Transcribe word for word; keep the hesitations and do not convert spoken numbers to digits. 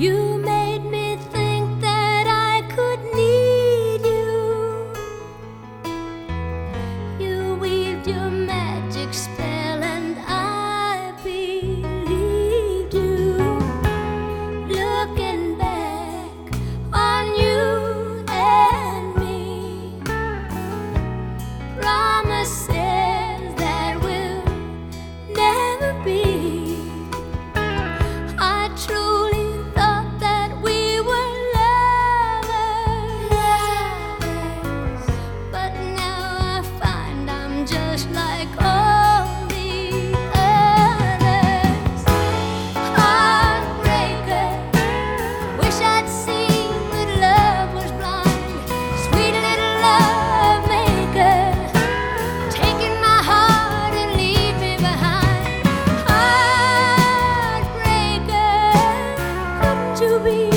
You made me think that I could need you. You weaved your magic spell and I believed you. Looking back on you and me, promises that will never be. I truly thought that we were lovers, but now I find I'm just like all the others. Heartbreaker, wish I'd seen that love was blind. Sweet little love maker, taking my heart and leave me behind. Heartbreaker, couldn't you be